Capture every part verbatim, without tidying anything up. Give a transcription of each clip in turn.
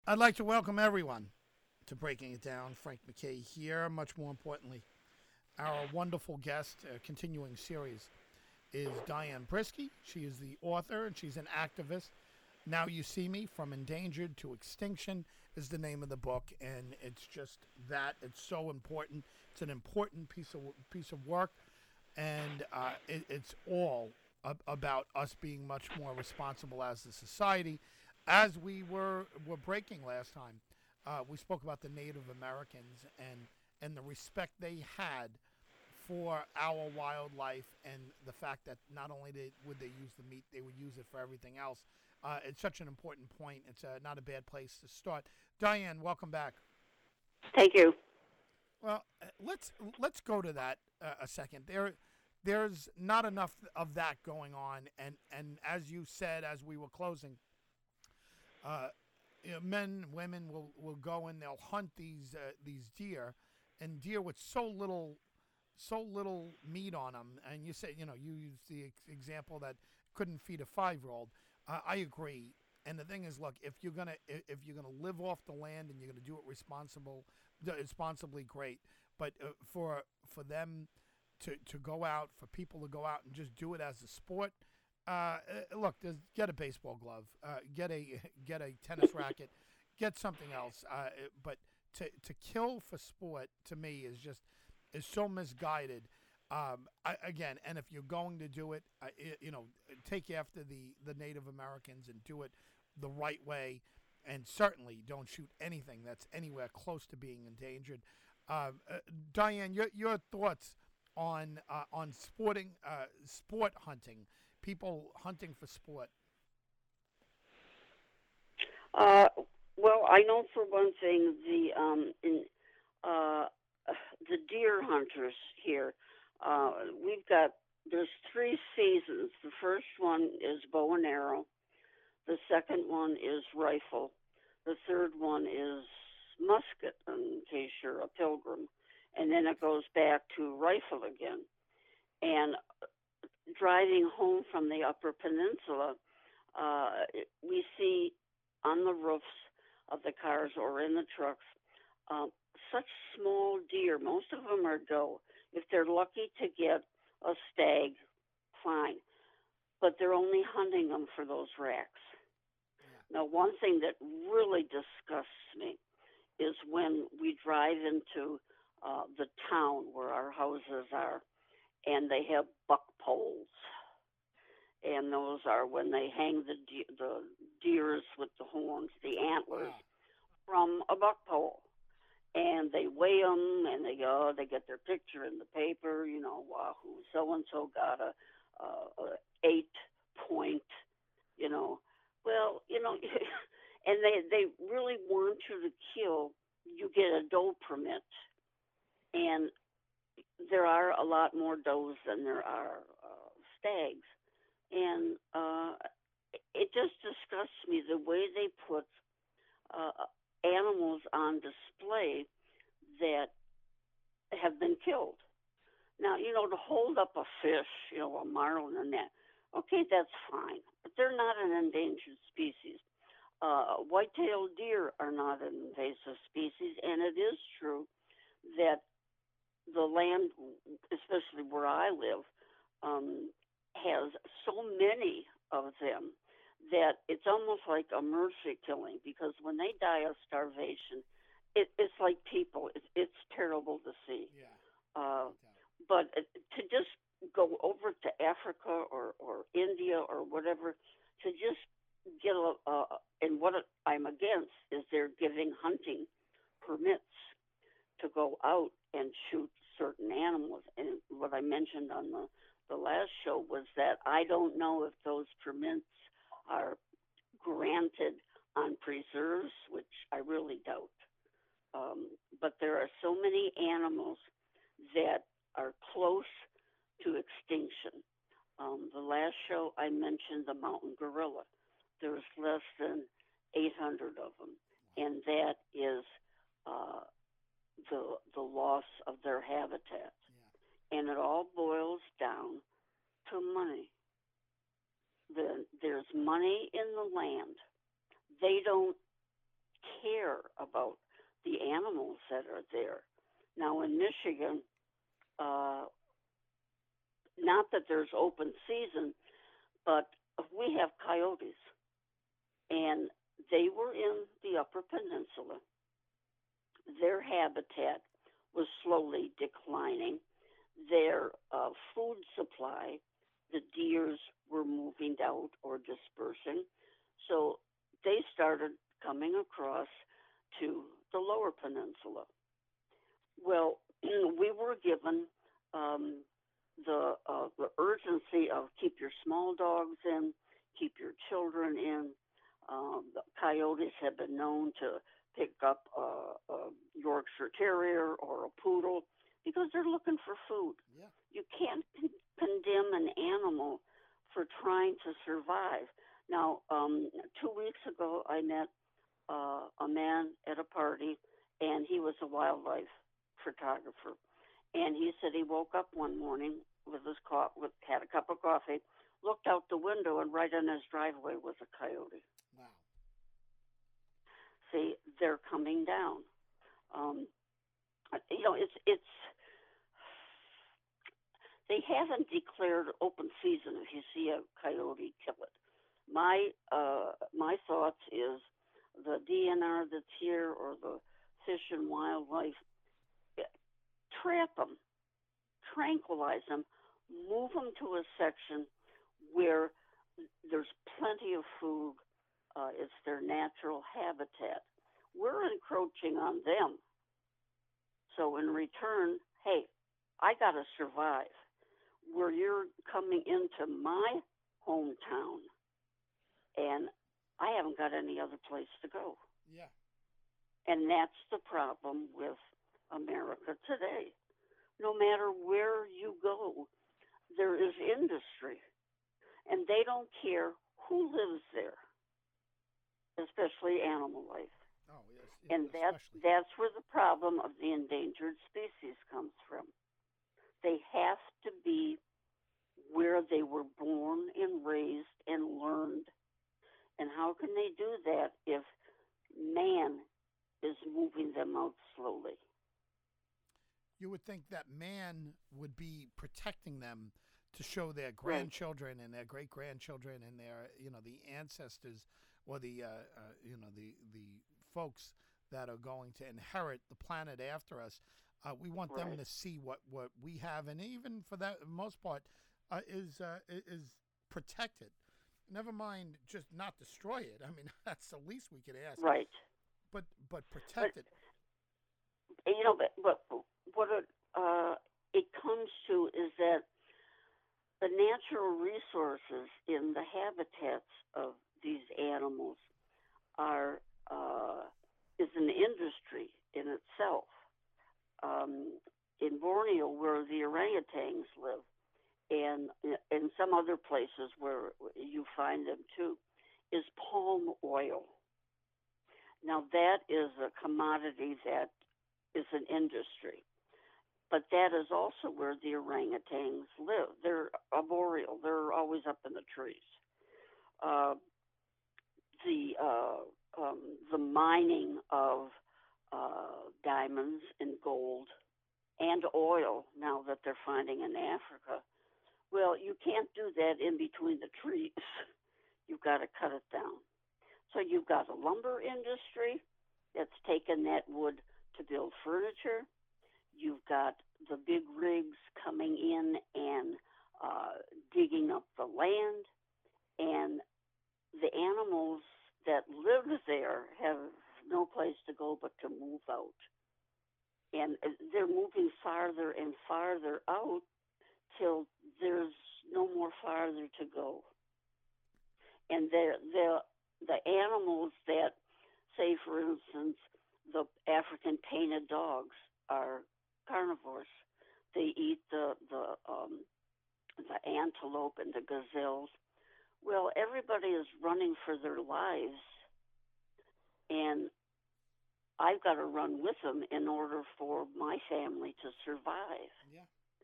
I'd like to welcome everyone to Breaking It Down. Frank McKay here. Much more importantly, our wonderful guest, uh, continuing series, is Diane Brisky. She is the author and she's an activist. Now You See Me, From Endangered to Extinction is the name of the book, and it's just that. It's so important. It's an important piece of piece of work, and uh, it, it's all ab- about us being much more responsible as a society. As we were were breaking last time, uh, we spoke about the Native Americans and and the respect they had for our wildlife, and the fact that not only did, would they use the meat, they would use it for everything else. Uh, it's such an important point. It's uh, not a bad place to start. Diane, welcome back. Thank you. Well, uh, let's let's go to that uh, a second. There, there's not enough of that going on, and and as you said, as we were closing, uh, you know, men, women will, will go and they'll hunt these uh, these deer, and deer with so little so little meat on them. And you say, you know, you use the ex- example that couldn't feed a five year old. Uh, I agree. And the thing is, look, if you're gonna i- if you're gonna live off the land and you're gonna do it responsible, d- responsibly, great. But uh, for for them to to go out, for people to go out and just do it as a sport. Uh, uh, look, there's, get a baseball glove, uh, get a get a tennis racket, get something else. Uh, it- but to to kill for sport to me is just is so misguided. Um, I, again, and if you're going to do it, uh, i you know, take after the the Native Americans and do it the right way, and certainly don't shoot anything that's anywhere close to being endangered. Um, uh, Diane, your your thoughts on uh, on sporting uh, sport hunting, people hunting for sport. Uh, well, I know for one thing the um, in, uh, the deer hunters here. Uh, we've got there's three seasons. The first one is bow and arrow. The second one is rifle. The third one is musket, in case you're a pilgrim, and then it goes back to rifle again. And driving home from the Upper Peninsula, uh, we see on the roofs of the cars or in the trucks um, such small deer. Most of them are doe. If they're lucky to get a stag, fine. But they're only hunting them for those racks. Yeah. Now, one thing that really disgusts me is when we drive into uh, the town where our houses are, and they have buck poles, and those are when they hang the de- the deers with the horns, the antlers, Wow. from a buck pole, and they weigh them, and they go, they get their picture in the paper, you know, uh, who so and so got a, uh, a eight point, you know, well, you know, and they they really want you to kill. You get a doe permit, and there are a lot more does than there are uh, stags, and uh, it just disgusts me the way they put uh, animals on display that have been killed. Now, you know, to hold up a fish, you know, a marlin and that, okay, that's fine, but they're not an endangered species. Uh, white-tailed deer are not an invasive species, and it is true that the land, especially where I live, um, has so many of them that it's almost like a mercy killing because when they die of starvation, it, it's like people. It, it's terrible to see. Yeah. Uh, No doubt. but to just go over to Africa or, or India or whatever to just get a, uh, and what I'm against is they're giving hunting permits to go out and shoot certain animals. And what I mentioned on the, the last show was that I don't know if those permits are granted on preserves, which I really doubt. Um, but there are so many animals that are close to extinction. Um, the last show I mentioned the mountain gorilla. There's less than eight hundred of them, and that is uh, the the loss of their habitat. Yeah. And it all boils down to money. The, there's money in the land. They don't care about the animals that are there. Now in Michigan, uh, not that there's open season, but we have coyotes, and they were in the Upper Peninsula. Their habitat was slowly declining. Their uh, food supply, the deers were moving out or dispersing. So they started coming across to the Lower Peninsula. Well, we were given um, the, uh, the urgency of keep your small dogs in, keep your children in. Um, the coyotes have been known to pick up a, a Yorkshire Terrier or a poodle because they're looking for food. Yeah. You can't con- condemn an animal for trying to survive. Now, um, two weeks ago, I met uh, a man at a party, and he was a wildlife photographer. And he said he woke up one morning with his co- with had a cup of coffee, looked out the window, and right in his driveway was a coyote. Wow. See, they're coming down. Um, you know, it's it's they haven't declared open season. If you see a coyote, kill it. My uh, my thoughts is the D N R that's here or the Fish and Wildlife, trap them, tranquilize them, move them to a section where there's plenty of food. Uh, it's their natural habitat. We're encroaching on them. So in return, hey, I got to survive. Where you're coming into my hometown, and I haven't got any other place to go. Yeah. And that's the problem with America today. No matter where you go, there is industry, and they don't care who lives there, especially animal life. Oh, yes. And that's, especially. that's where the problem of the endangered species comes from. They have to be where they were born and raised and learned. And how can they do that if man is moving them out slowly? You would think that man would be protecting them to show their grandchildren right. and their great grandchildren and their, you know, the ancestors or the, uh, uh, you know, the the folks that are going to inherit the planet after us. Uh, we want right. them to see what, what we have, and even for that most part, uh, is uh, is protected. Never mind, just not destroy it. I mean, that's the least we could ask. Right. But but protect but, it. You know, but, but what it, uh, it comes to is that the natural resources in the habitats of these animals are uh, is an industry in itself. Um, in Borneo, where the orangutans live, and in some other places where you find them too, is palm oil. Now that is a commodity that is an industry, but that is also where the orangutans live. They're arboreal. They're always up in the trees. Uh, the uh, um, the mining of uh, diamonds and gold and oil now that they're finding in Africa. Well, you can't do that in between the trees. You've got to cut it down. So you've got a lumber industry that's taken that wood to build furniture. You've got the big rigs coming in and uh, digging up the land. And the animals that live there have no place to go but to move out. And they're moving farther and farther out till there's no more farther to go. And they're, they're, the animals that, say, for instance, the African painted dogs are carnivores. They eat the, the, um, the antelope and the gazelles. Well, everybody is running for their lives, and I've got to run with them in order for my family to survive. Yeah.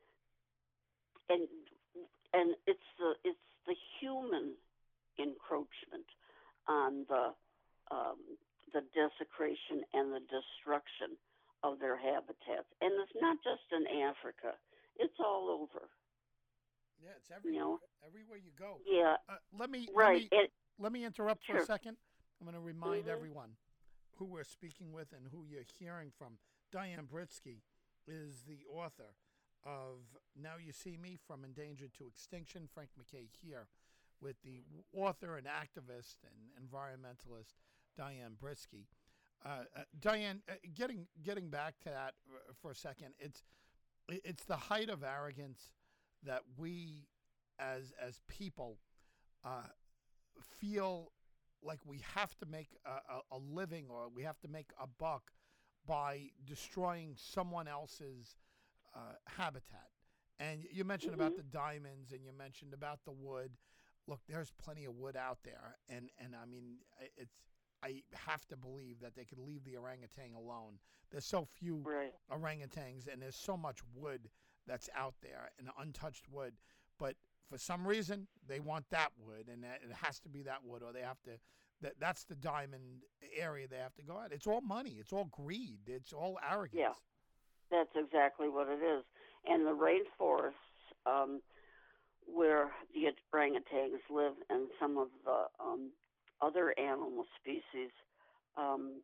And and it's the it's the human encroachment on the um, the desecration and the destruction of their habitats. And it's not just in Africa, it's all over. Yeah, it's You everywhere. know? Everywhere you go. Yeah, Uh, let me let right. me It, let me interrupt for a sure. second. I'm going to remind hmm everyone who we're speaking with and who you're hearing from. Diane Britsky is the author of Now You See Me: From Endangered to Extinction. Frank MacKay here with the author and activist and environmentalist Diane Britsky. Uh, uh, Diane, uh, getting getting back to that uh, for a second, it's it's the height of arrogance that we as as people uh, feel like we have to make a, a, a living or we have to make a buck by destroying someone else's uh, habitat. And you mentioned about hmm the diamonds and you mentioned about the wood. Look, there's plenty of wood out there, and and I mean, it's. I have to believe that they could leave the orangutan alone. There's so few Right. orangutans, and there's so much wood that's out there, and untouched wood. But for some reason, they want that wood, and that, it has to be that wood, or they have to. That that's the diamond area they have to go at. It's all money. It's all greed. It's all Yeah, arrogance. that's exactly what it is. And the rainforests, um, where the orangutans live and some of the um, other animal species, um,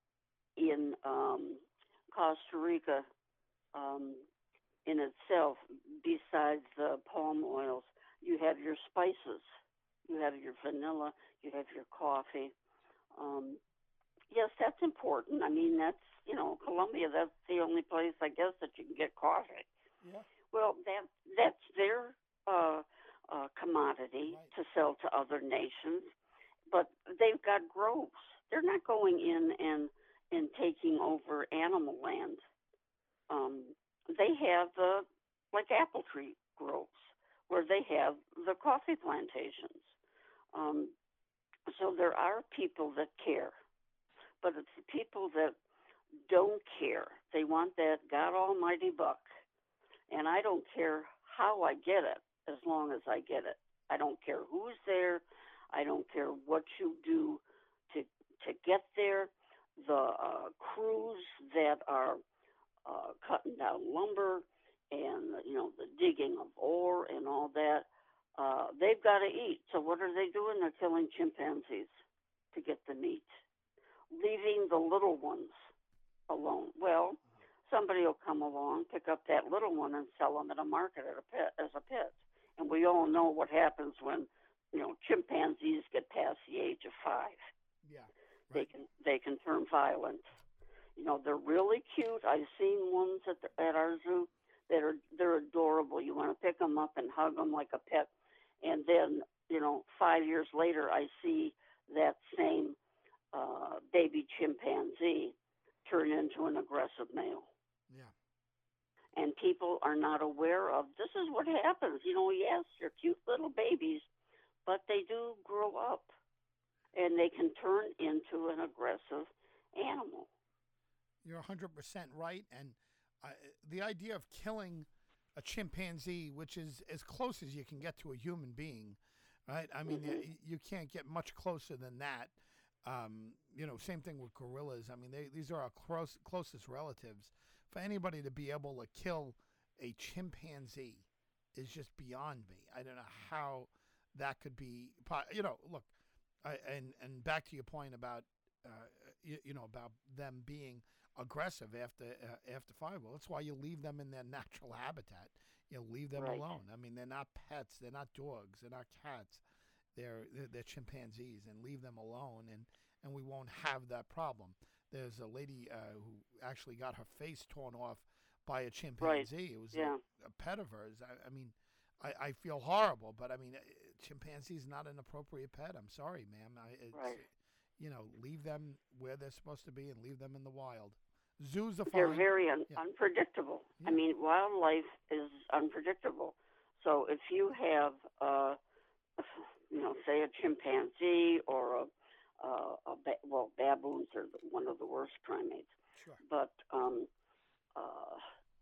in um, Costa Rica, um, in itself, besides the palm oils, you have your spices. You have your vanilla, you have your coffee. Um, yes, that's important. I mean, that's, you know, Colombia, that's the only place, I guess, that you can get coffee. Yeah. Well, that that's their uh, uh, commodity Right. to sell to other nations, but they've got groves. They're not going in and and taking over animal land. Um, they have the like apple tree groves where they have the coffee plantations. Um, so there are people that care, but it's the people that don't care. They want that God Almighty buck, and I don't care how I get it as long as I get it. I don't care who's there. I don't care what you do to to get there. The uh, crews that are uh, cutting down lumber and you know the digging of ore and all that, uh, they've got to eat. So what are they doing? They're killing chimpanzees to get the meat, leaving the little ones alone. Well, somebody will come along, pick up that little one, and sell them at a market at a pit as a pet. And we all know what happens when you know chimpanzees get past the age of five. Yeah. They Right. can they can turn violent. You know they're really cute. I've seen ones at the, at our zoo that are they're adorable. You want to pick them up and hug them like a pet. And then you know five years later, I see that same uh, baby chimpanzee turn into an aggressive male. Yeah. And people are not aware of this is what happens. You know, yes, they're cute little babies, but they do grow up and they can turn into an aggressive animal. You're one hundred percent right. And uh, the idea of killing a chimpanzee, which is as close as you can get to a human being, right? I mean, hmm y- you can't get much closer than that. Um, you know, same thing with gorillas. I mean, they, these are our close, closest relatives. For anybody to be able to kill a chimpanzee is just beyond me. I don't know how that could be. po- You know, look, I, and and back to your point about uh, you, you know about them being aggressive after uh, after five. Well, that's why you leave them in their natural habitat. You leave them Right. alone. I mean, they're not pets. They're not dogs. They're not cats. They're they're, they're chimpanzees, and leave them alone, and and we won't have that problem. There's a lady uh, who actually got her face torn off by a Right. chimpanzee. It was Yeah. a, a pet of hers. I, I mean, I, I feel horrible, but I mean, uh, chimpanzee is not an appropriate pet. I'm sorry, ma'am. I, it's, Right. you know, leave them where they're supposed to be and leave them in the wild. Zoos are They're fine. very un- Yeah, unpredictable. I yeah, mean, wildlife is unpredictable. So if you have, uh, you know, say a chimpanzee or a, uh, a ba- well, baboons are the- one of the worst primates, sure. but um, uh,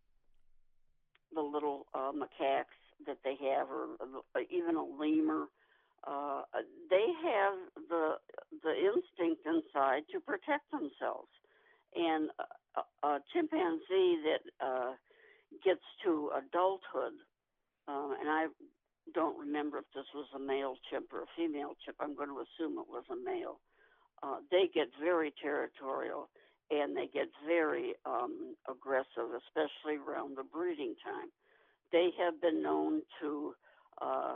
the little uh, macaques that they have, or uh, even a lemur, uh, they have the the instinct inside to protect themselves. And a, a, a chimpanzee that uh, gets to adulthood, uh, and I don't remember if this was a male chimp or a female chimp. I'm going to assume it was a male. Uh, they get very territorial and they get very um, aggressive, especially around the breeding time. They have been known to, uh,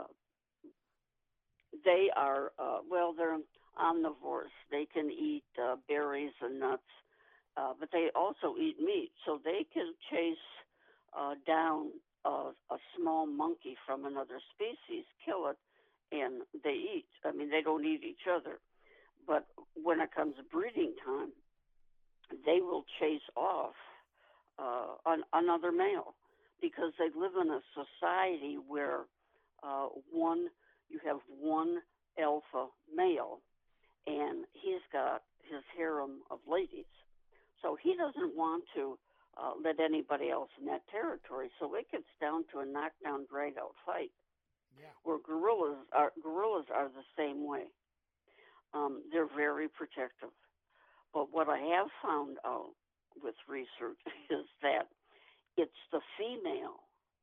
they are, uh, well, they're omnivores. They can eat uh, berries and nuts, uh, but they also eat meat. So they can chase uh, down a, a small monkey from another species, kill it, and they eat. I mean, they don't eat each other. But when it comes to breeding time, they will chase off uh, an, another male because they live in a society where uh, one you have one alpha male, and he's got his harem of ladies. So he doesn't want to uh, let anybody else in that territory. So it gets down to a knockdown, drag-out fight. Yeah. Where gorillas are gorillas are the same way. Um, they're very protective. But what I have found out with research is that it's the female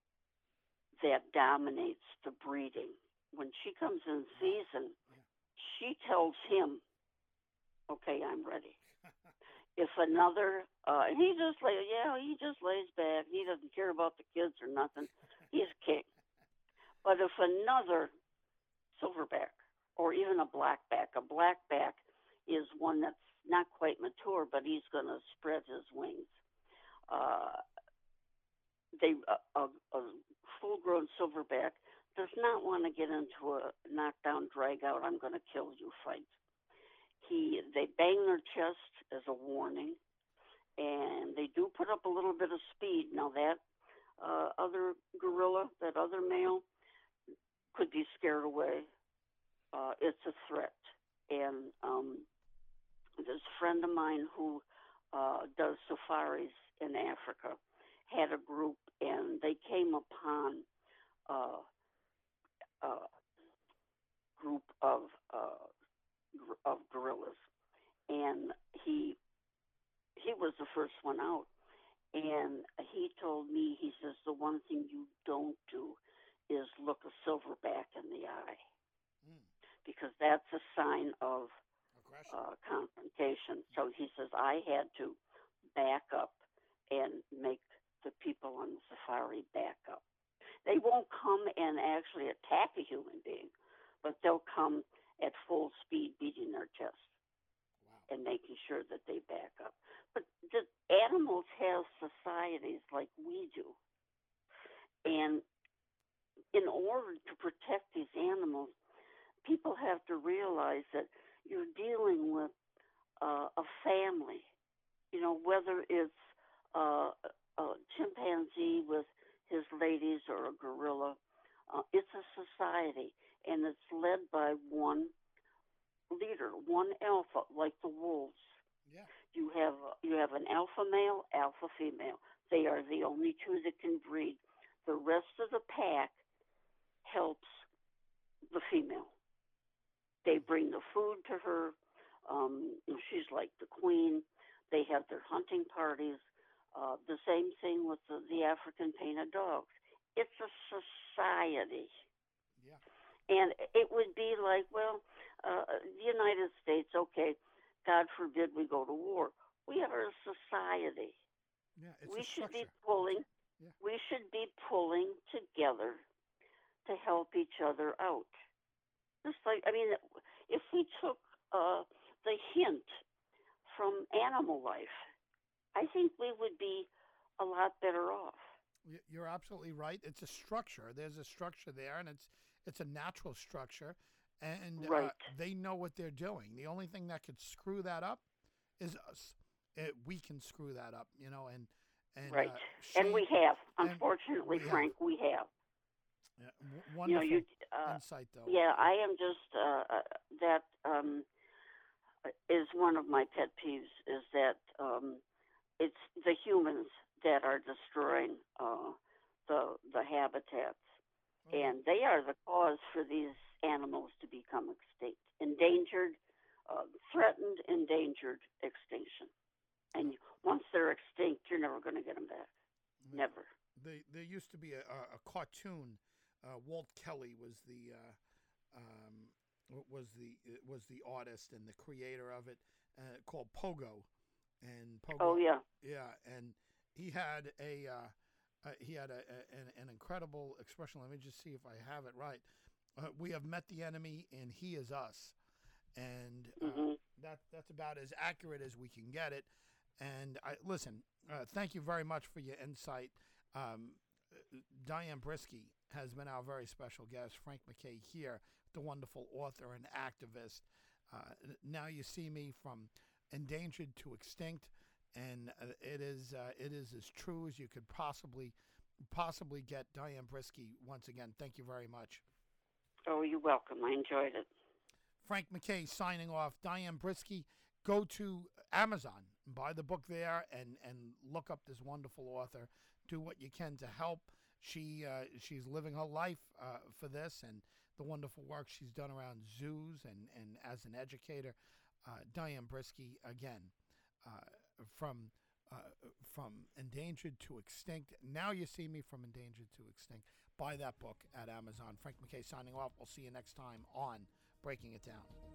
that dominates the breeding. When she comes in season, yeah. she tells him, okay, I'm ready. If another, uh, and he just lay, yeah, he just lays back. He doesn't care about the kids or nothing. He's king. But if another silverback or even a blackback, a blackback is one that's not quite mature, but he's going to spread his wings. Uh, they a, a, a full-grown silverback does not want to get into a knockdown, drag-out, I'm going to kill you fight. He, they bang their chest as a warning, and they do put up a little bit of speed. Now that uh, other gorilla, that other male, could be scared away. Uh, it's a threat. And um, this friend of mine who uh, does safaris in Africa had a group, and they came upon uh, a group of uh, of gorillas, and he he was the first one out, and he told me, he says, the one thing you don't do is look a silverback in the eye, mm. because that's a sign of aggression, uh, confrontation. So he says, I had to back up and make the people on the safari back up. They won't come and actually attack a human being, but they'll come at full speed beating their chest. Wow. And making sure that they back up. But the animals have societies like we do. And in order to protect these animals, people have to realize that you're dealing with uh, a family. You know, whether it's uh, a chimpanzee with his ladies or a gorilla, uh, it's a society, and it's led by one leader, one alpha, like the wolves. Yeah. You have you have an alpha male, alpha female. They are the only two that can breed. The rest of the pack helps the female. They bring the food to her. Um, she's like the queen. They have their hunting parties. Uh, the same thing with the, the African painted dogs. It's a society. Yeah. And it would be like, well, uh, the United States, okay, God forbid we go to war. We are a society. Yeah, it's we a should structure. be pulling. Yeah. We should be pulling together to help each other out. Just like, I mean, if we took uh, the hint from animal life, I think we would be a lot better off. You're absolutely right. It's a structure. There's a structure there, and it's it's a natural structure, and right. uh, they know what they're doing. The only thing that could screw that up is us. It, we can screw that up, you know, and and right. Uh, Shane, and we have. Unfortunately, we Frank, have. we have. Yeah, w- wonderful you know, you, uh, insight, though. Yeah, I am just uh, uh, that um, is one of my pet peeves. Is that um, it's the humans that are destroying uh, the the habitats, oh. and they are the cause for these animals to become extinct, endangered, uh, threatened, endangered extinction. And once they're extinct, you're never going to get them back. Never. They, there used to be a, a, a cartoon. Uh, Walt Kelly was the uh, um, was the was the artist and the creator of it, uh, called Pogo. And Pogo. Oh yeah. Yeah, and he had a uh, uh, he had a, a an, an incredible expression. Let me just see if I have it right. Uh, we have met the enemy, and he is us. And uh, mm-hmm. that that's about as accurate as we can get it. And I listen. Uh, thank you very much for your insight. Um, Diane Briske has been our very special guest. Frank MacKay here, the wonderful author and activist. Uh, now you see me from endangered to extinct, and uh, it is uh, it is as true as you could possibly possibly get. Diane Briske, once again, thank you very much. Oh, you're welcome. I enjoyed it. Frank MacKay signing off. Diane Briske, go to Amazon, buy the book there, and, and look up this wonderful author. Do what you can to help. She uh, she's living her life uh, for this, and the wonderful work she's done around zoos and, and as an educator. Uh, Diane Briske, again, uh, from uh, from endangered to extinct. Now you see me from endangered to extinct. Buy that book at Amazon. Frank MacKay signing off. We'll see you next time on Breaking It Down.